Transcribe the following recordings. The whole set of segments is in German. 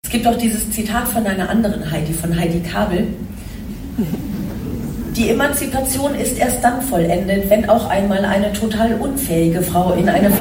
Es gibt auch dieses Zitat von einer anderen Heidi, von Heidi Kabel. Die Emanzipation ist erst dann vollendet, wenn auch einmal eine total unfähige Frau in eine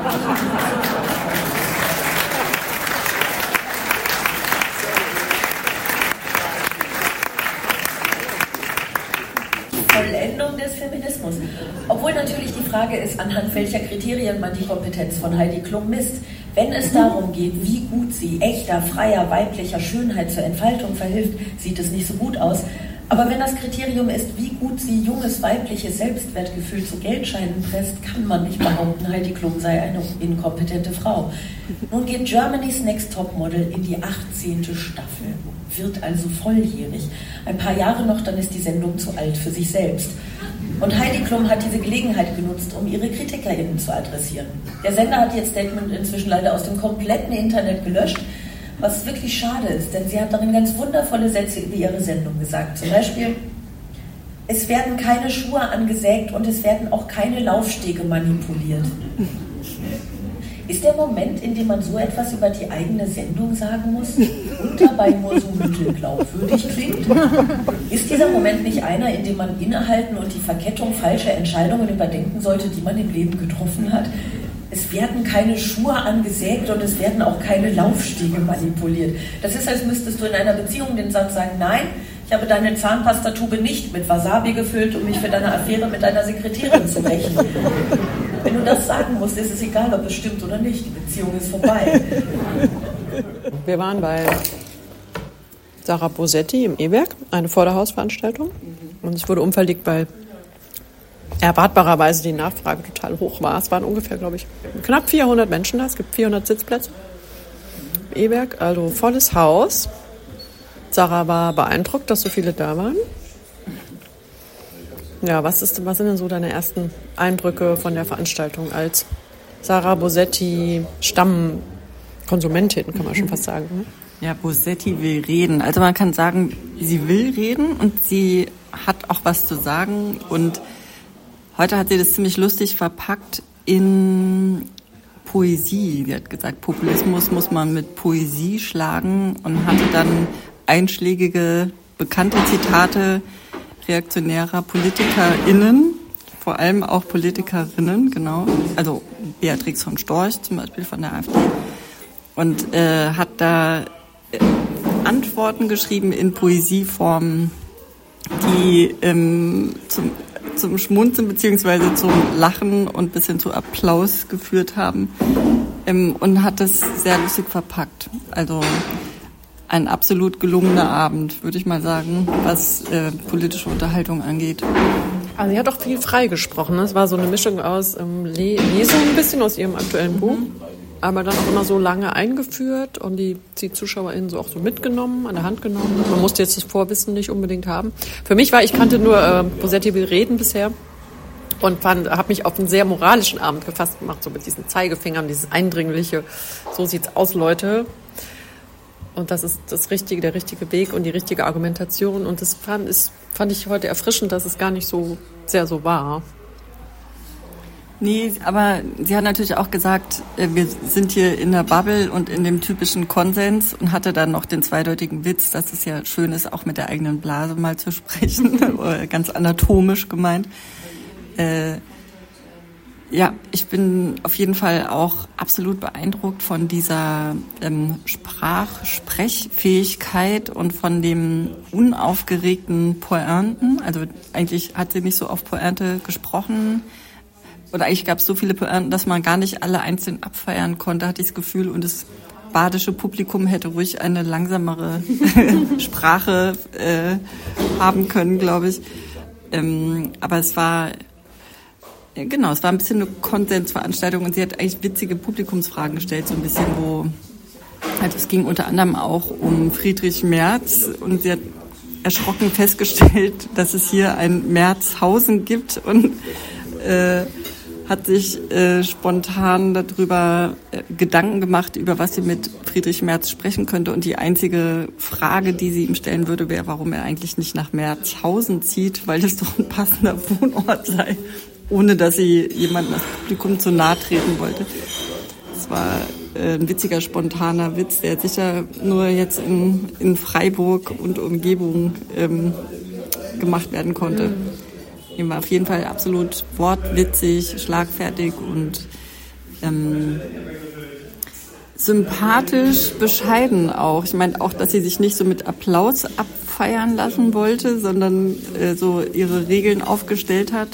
Vollendung des Feminismus. Obwohl natürlich die Frage ist, anhand welcher Kriterien man die Kompetenz von Heidi Klum misst. Wenn es darum geht, wie gut sie echter, freier, weiblicher Schönheit zur Entfaltung verhilft, sieht es nicht so gut aus. Aber wenn das Kriterium ist, wie gut sie junges, weibliches Selbstwertgefühl zu Geldscheinen presst, kann man nicht behaupten, Heidi Klum sei eine inkompetente Frau. Nun geht Germany's Next Topmodel in die 18. Staffel, wird also volljährig. Ein paar Jahre noch, dann ist die Sendung zu alt für sich selbst. Und Heidi Klum hat diese Gelegenheit genutzt, um ihre KritikerInnen zu adressieren. Der Sender hat ihr Statement inzwischen leider aus dem kompletten Internet gelöscht, was wirklich schade ist, denn sie hat darin ganz wundervolle Sätze über ihre Sendung gesagt. Zum Beispiel, es werden keine Schuhe angesägt und es werden auch keine Laufstege manipuliert. Ist der Moment, in dem man so etwas über die eigene Sendung sagen muss und dabei nur so mittelglaubwürdig klingt? Ist dieser Moment nicht einer, in dem man innehalten und die Verkettung falscher Entscheidungen überdenken sollte, die man im Leben getroffen hat? Es werden keine Schuhe angesägt und es werden auch keine Laufstege manipuliert. Das ist, als müsstest du in einer Beziehung den Satz sagen, nein, ich habe deine Zahnpastatube nicht mit Wasabi gefüllt, um mich für deine Affäre mit deiner Sekretärin zu rächen. Wenn du das sagen musst, ist es egal, ob es stimmt oder nicht. Die Beziehung ist vorbei. Wir waren bei Sarah Bosetti im E-Werk, eine Vorderhausveranstaltung. Und es wurde umverlegt, weil erwartbarerweise die Nachfrage total hoch war. Es waren ungefähr, glaube ich, knapp 400 Menschen da. Es gibt 400 Sitzplätze im E-Werk, also volles Haus. Sarah war beeindruckt, dass so viele da waren. Ja, was sind denn so deine ersten Eindrücke von der Veranstaltung als Sarah Bosetti Stammkonsumentin, kann man schon fast sagen, ne? Ja, Bosetti will reden. Also man kann sagen, sie will reden und sie hat auch was zu sagen. Und heute hat sie das ziemlich lustig verpackt in Poesie. Sie hat gesagt, Populismus muss man mit Poesie schlagen und hatte dann einschlägige, bekannte Zitate reaktionärer PolitikerInnen, vor allem auch Politikerinnen, genau. Also Beatrix von Storch zum Beispiel von der AfD. Und hat da Antworten geschrieben in Poesieform, die zum Schmunzeln beziehungsweise zum Lachen und bis hin zu Applaus geführt haben. Und hat das sehr lustig verpackt. Also ein absolut gelungener Abend, würde ich mal sagen, was politische Unterhaltung angeht. Also sie hat auch viel freigesprochen. Ne? Es war so eine Mischung aus Lesung ein bisschen aus ihrem aktuellen Buch, aber dann auch immer so lange eingeführt und die ZuschauerInnen so auch so mitgenommen, an der Hand genommen. Man musste jetzt das Vorwissen nicht unbedingt haben. Für mich ich kannte nur Bosetti will reden bisher und habe mich auf einen sehr moralischen Abend gefasst gemacht, so mit diesen Zeigefingern, dieses Eindringliche, so sieht's aus, Leute. Und das ist der richtige Weg und die richtige Argumentation. Und das fand ich heute erfrischend, dass es gar nicht so sehr so war. Nee, aber sie hat natürlich auch gesagt, wir sind hier in der Bubble und in dem typischen Konsens und hatte dann noch den zweideutigen Witz, dass es ja schön ist, auch mit der eigenen Blase mal zu sprechen, ganz anatomisch gemeint. Ja, ich bin auf jeden Fall auch absolut beeindruckt von dieser Sprechfähigkeit und von dem unaufgeregten Pointen. Also eigentlich hat sie nicht so auf Pointe gesprochen. Oder eigentlich gab es so viele Pointen, dass man gar nicht alle einzeln abfeiern konnte, hatte ich das Gefühl. Und das badische Publikum hätte ruhig eine langsamere Sprache haben können, glaube ich. Aber es war ein bisschen eine Konsensveranstaltung und sie hat eigentlich witzige Publikumsfragen gestellt, so ein bisschen, also es ging unter anderem auch um Friedrich Merz und sie hat erschrocken festgestellt, dass es hier ein Merzhausen gibt und hat sich spontan darüber Gedanken gemacht, über was sie mit Friedrich Merz sprechen könnte. Und die einzige Frage, die sie ihm stellen würde, wäre, warum er eigentlich nicht nach Merzhausen zieht, weil das doch ein passender Wohnort sei, ohne dass sie jemandem das Publikum zu nahe treten wollte. Das war ein witziger, spontaner Witz, der sicher nur jetzt in Freiburg und Umgebung gemacht werden konnte. Er war auf jeden Fall absolut wortwitzig, schlagfertig und sympathisch, bescheiden auch. Ich meine auch, dass sie sich nicht so mit Applaus abfeiern lassen wollte, sondern so ihre Regeln aufgestellt hat.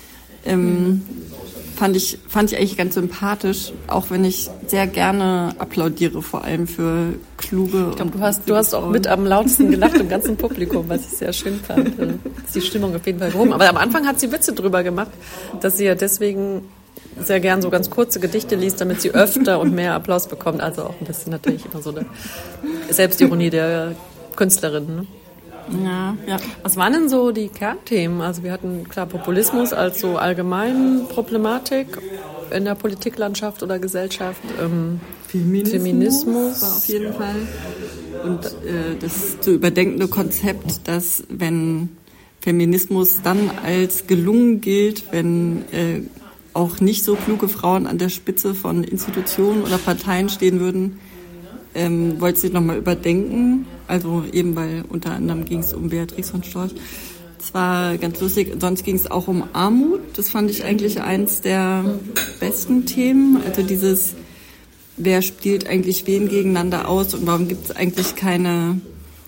Fand ich eigentlich ganz sympathisch, auch wenn ich sehr gerne applaudiere, vor allem für kluge. Ich glaube, du hast auch mit am lautesten gelacht im ganzen Publikum, was ich sehr schön fand. Ist die Stimmung auf jeden Fall gehoben. Aber am Anfang hat sie Witze drüber gemacht, dass sie ja deswegen sehr gern so ganz kurze Gedichte liest, damit sie öfter und mehr Applaus bekommt. Also auch ein bisschen natürlich immer so eine Selbstironie der Künstlerin. Ne? Ja. Was waren denn so die Kernthemen? Also wir hatten klar Populismus als so allgemein Problematik in der Politiklandschaft oder Gesellschaft. Feminismus war auf jeden Fall. Und das zu überdenkende Konzept, dass wenn Feminismus dann als gelungen gilt, wenn auch nicht so kluge Frauen an der Spitze von Institutionen oder Parteien stehen würden, wollte sie nochmal überdenken. Also eben, weil unter anderem ging es um Beatrix von Storch. Das war ganz lustig. Sonst ging es auch um Armut. Das fand ich eigentlich eins der besten Themen. Also dieses, wer spielt eigentlich wen gegeneinander aus und warum gibt es eigentlich keine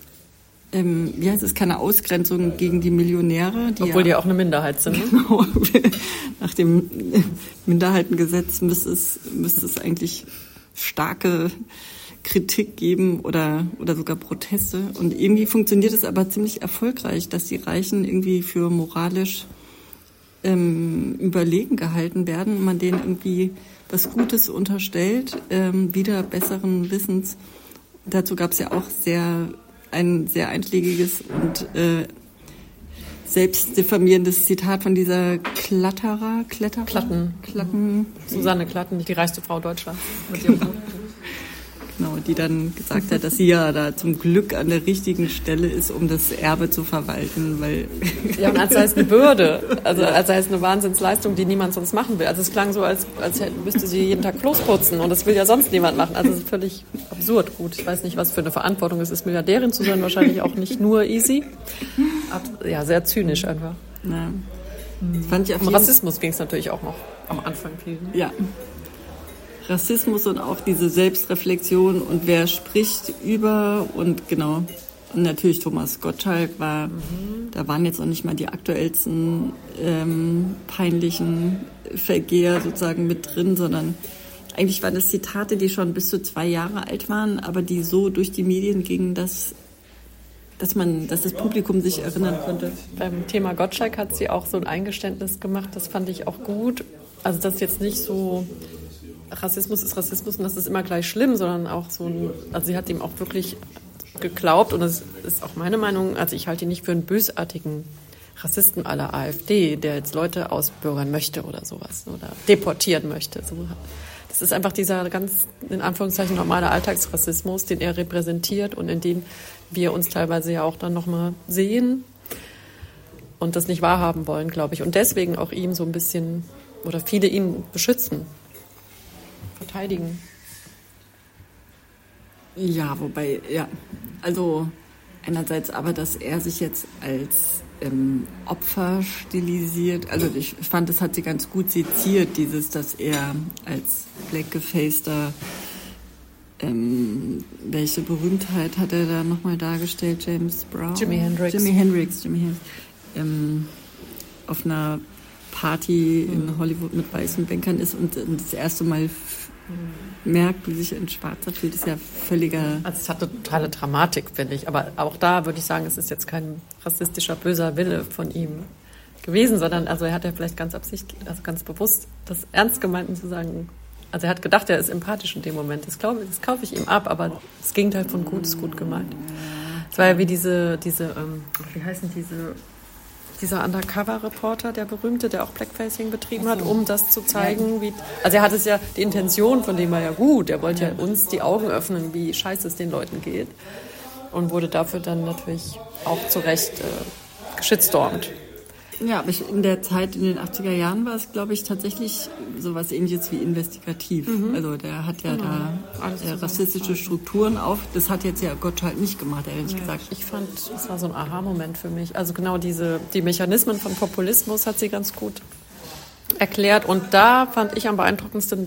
keine Ausgrenzung gegen die Millionäre. Obwohl die ja auch eine Minderheit sind. Genau. Nach dem Minderheitengesetz müsste es eigentlich starke Kritik geben oder sogar Proteste. Und irgendwie funktioniert es aber ziemlich erfolgreich, dass die Reichen irgendwie für moralisch überlegen gehalten werden und man denen irgendwie was Gutes unterstellt, wieder besseren Wissens. Dazu gab es ja auch ein sehr einschlägiges und selbstdiffamierendes Zitat von dieser Kletterer. Klatten. Susanne Klatten, die reichste Frau Deutschlands. Genau, die dann gesagt hat, dass sie ja da zum Glück an der richtigen Stelle ist, um das Erbe zu verwalten, weil... Ja, und als sei es eine Bürde, also als sei es eine Wahnsinnsleistung, die niemand sonst machen will. Also es klang so, als müsste sie jeden Tag Klos putzen und das will ja sonst niemand machen. Also es ist völlig absurd. Gut, ich weiß nicht, was für eine Verantwortung es ist, Milliardärin zu sein, wahrscheinlich auch nicht nur easy. Ja, sehr zynisch einfach. Ja. Fand ich um Rassismus ging es natürlich auch noch am Anfang viel. Ne? Ja. Rassismus und auch diese Selbstreflexion und wer spricht über und genau. Und natürlich Thomas Gottschalk da waren jetzt auch nicht mal die aktuellsten peinlichen Vergeher sozusagen mit drin, sondern eigentlich waren das Zitate, die schon bis zu 2 Jahre alt waren, aber die so durch die Medien gingen, dass das Publikum sich erinnern konnte. Beim Thema Gottschalk hat sie auch so ein Eingeständnis gemacht, das fand ich auch gut. Also das ist jetzt nicht so... Rassismus ist Rassismus und das ist immer gleich schlimm, sondern auch also sie hat ihm auch wirklich geglaubt und das ist auch meine Meinung, also ich halte ihn nicht für einen bösartigen Rassisten à la AfD, der jetzt Leute ausbürgern möchte oder sowas oder deportieren möchte. Das ist einfach dieser ganz, in Anführungszeichen, normale Alltagsrassismus, den er repräsentiert und in dem wir uns teilweise ja auch dann nochmal sehen und das nicht wahrhaben wollen, glaube ich. Und deswegen auch ihm so ein bisschen, oder viele ihn beschützen. Verteidigen. Ja, wobei, also einerseits aber, dass er sich jetzt als Opfer stilisiert, also ich fand, das hat sie ganz gut seziert, dass er als blackgefaceder, welche Berühmtheit hat er da nochmal dargestellt, James Brown? Jimi Hendrix. Auf einer Party in Hollywood mit weißen Bänkern ist und das erste Mal merkt, wie sich ein Schwarzer fühlt, ist ja völliger... Also es hat eine totale Dramatik, finde ich. Aber auch da würde ich sagen, es ist jetzt kein rassistischer, böser Wille von ihm gewesen, sondern also er hat ja vielleicht ganz absichtlich, also ganz bewusst das ernst gemeinten zu sagen. Also er hat gedacht, er ist empathisch in dem Moment. Das kaufe ich ihm ab, aber das Gegenteil von gut ist gut gemeint. Es war ja wie wie heißen dieser Undercover-Reporter, der berühmte, der auch Blackfacing betrieben hat, um das zu zeigen, also er hat es ja, die Intention von dem war ja gut, er wollte ja uns die Augen öffnen, wie scheiße es den Leuten geht und wurde dafür dann natürlich auch zu Recht geschitstormt. Ja, aber in der Zeit, in den 80er Jahren war es, glaube ich, tatsächlich sowas Ähnliches wie investigativ. Also der hat ja da rassistische Strukturen auf. Das hat jetzt ja Gottschalk nicht gemacht, ehrlich gesagt. Ich fand, das war so ein Aha-Moment für mich. Also genau die Mechanismen von Populismus hat sie ganz gut erklärt. Und da fand ich am beeindruckendsten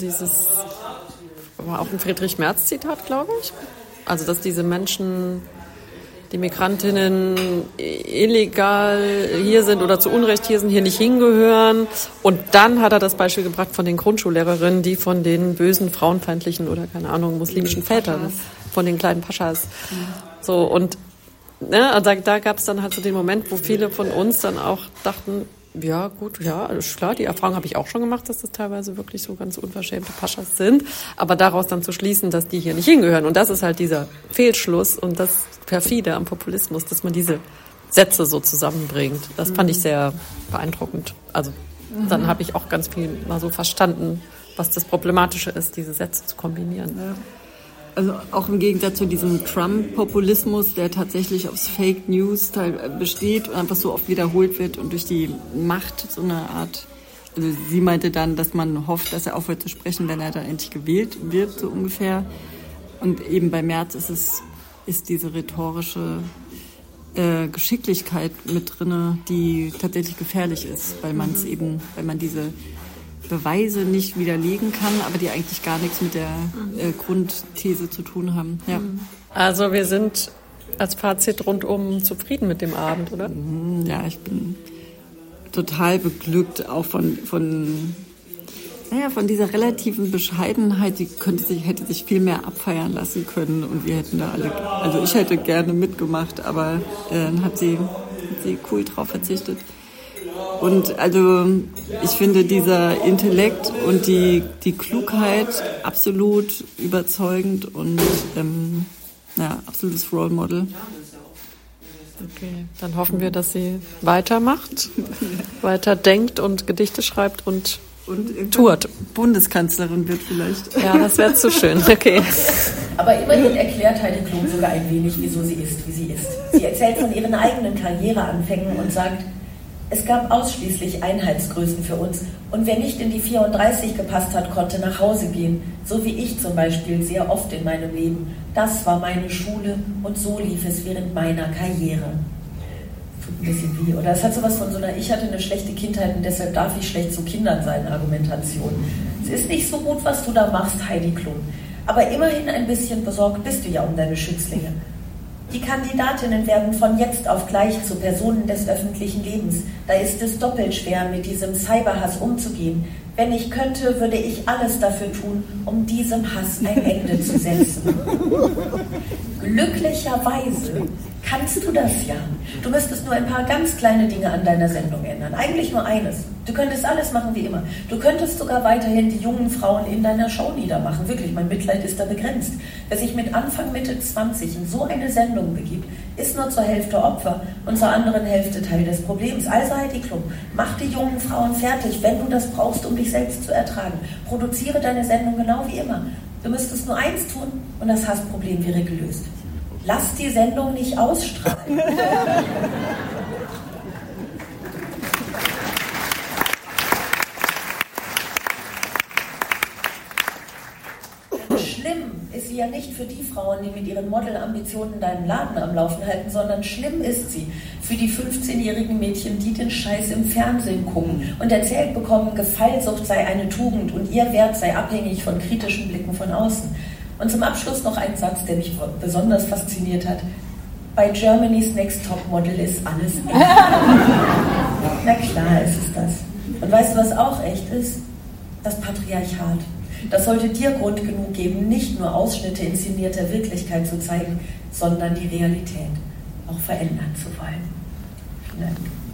war auch ein Friedrich-Merz-Zitat, glaube ich. Also, dass diese Menschen, die Migrantinnen illegal hier sind oder zu Unrecht hier sind, hier nicht hingehören. Und dann hat er das Beispiel gebracht von den Grundschullehrerinnen, die von den bösen, frauenfeindlichen oder, keine Ahnung, muslimischen Vätern, von den kleinen Paschas. So, und also da gab es dann halt so den Moment, wo viele von uns dann auch dachten, ja, gut, ja, ist klar, die Erfahrung habe ich auch schon gemacht, dass das teilweise wirklich so ganz unverschämte Paschas sind. Aber daraus dann zu schließen, dass die hier nicht hingehören. Und das ist halt dieser Fehlschluss und das Perfide am Populismus, dass man diese Sätze so zusammenbringt. Das fand ich sehr beeindruckend. Also dann habe ich auch ganz viel mal so verstanden, was das Problematische ist, diese Sätze zu kombinieren. Ja. Also auch im Gegensatz zu diesem Trump-Populismus, der tatsächlich aus Fake News besteht und einfach so oft wiederholt wird und durch die Macht so eine Art, also sie meinte dann, dass man hofft, dass er aufhört zu sprechen, wenn er dann endlich gewählt wird, so ungefähr. Und eben bei Merz ist diese rhetorische Geschicklichkeit mit drinne, die tatsächlich gefährlich ist, weil man diese Beweise nicht widerlegen kann, aber die eigentlich gar nichts mit der Grundthese zu tun haben. Ja. Also wir sind als Fazit rundum zufrieden mit dem Abend, oder? Ja, ich bin total beglückt, auch von dieser relativen Bescheidenheit, die hätte sich viel mehr abfeiern lassen können und wir hätten da also ich hätte gerne mitgemacht, aber dann hat sie cool drauf verzichtet. Und also ich finde dieser Intellekt und die Klugheit absolut überzeugend und absolutes Role Model. Okay, dann hoffen wir, dass sie weitermacht, weiter denkt und Gedichte schreibt und tourt. Bundeskanzlerin wird vielleicht. Ja, das wäre zu schön. Okay. Aber immerhin erklärt Heidi Klum sogar ein wenig, wieso sie ist, wie sie ist. Sie erzählt von ihren eigenen Karriereanfängen und sagt, es gab ausschließlich Einheitsgrößen für uns und wer nicht in die 34 gepasst hat, konnte nach Hause gehen, so wie ich zum Beispiel sehr oft in meinem Leben. Das war meine Schule und so lief es während meiner Karriere. Tut ein bisschen weh, oder? Es hat sowas von so einer, ich hatte eine schlechte Kindheit und deshalb darf ich schlecht zu Kindern sein, Argumentation. Es ist nicht so gut, was du da machst, Heidi Klum. Aber immerhin ein bisschen besorgt bist du ja um deine Schützlinge. Die Kandidatinnen werden von jetzt auf gleich zu Personen des öffentlichen Lebens. Da ist es doppelt schwer, mit diesem Cyberhass umzugehen. Wenn ich könnte, würde ich alles dafür tun, um diesem Hass ein Ende zu setzen. Glücklicherweise kannst du das ja. Du müsstest nur ein paar ganz kleine Dinge an deiner Sendung ändern. Eigentlich nur eines. Du könntest alles machen wie immer. Du könntest sogar weiterhin die jungen Frauen in deiner Show niedermachen. Wirklich, mein Mitleid ist da begrenzt. Wer sich mit Anfang, Mitte 20 in so eine Sendung begibt, ist nur zur Hälfte Opfer und zur anderen Hälfte Teil des Problems. Also Heidi Klum, mach die jungen Frauen fertig, wenn du das brauchst, um dich selbst zu ertragen. Produziere deine Sendung genau wie immer. Du müsstest nur eins tun und das Hassproblem wäre gelöst. Lass die Sendung nicht ausstrahlen. Schlimm ist sie ja nicht für die Frauen, die mit ihren Modelambitionen deinen Laden am Laufen halten, sondern schlimm ist sie für die 15-jährigen Mädchen, die den Scheiß im Fernsehen gucken und erzählt bekommen, Gefallsucht sei eine Tugend und ihr Wert sei abhängig von kritischen Blicken von außen. Und zum Abschluss noch ein Satz, der mich besonders fasziniert hat. Bei Germany's Next Top Model ist alles echt. Na klar ist es das. Und weißt du, was auch echt ist? Das Patriarchat. Das sollte dir Grund genug geben, nicht nur Ausschnitte inszenierter Wirklichkeit zu zeigen, sondern die Realität auch verändern zu wollen. Vielen Dank.